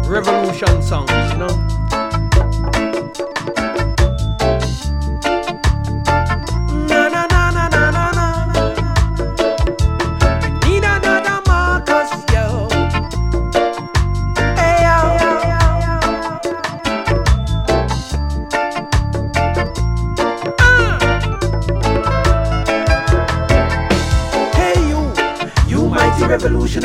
revolution songs, you know. Na na na na na na na. We need another Marcus, yo. Hey yo. Hey you mighty revolution.